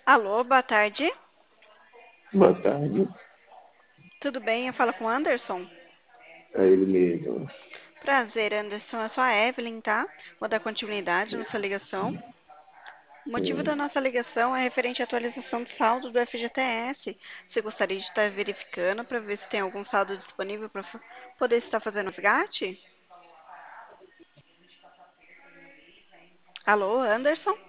Alô, boa tarde. Boa tarde, Tudo bem? Eu falo com o Anderson. é ele mesmo. Prazer, Anderson. Eu sou a Evelyn, tá? Vou dar continuidade nessa ligação. O motivo da Sim. nossa ligação é referente à atualização do saldo do FGTS. Você gostaria de estar verificando para ver se tem algum saldo disponível para poder estar fazendo resgate? Alô, Anderson?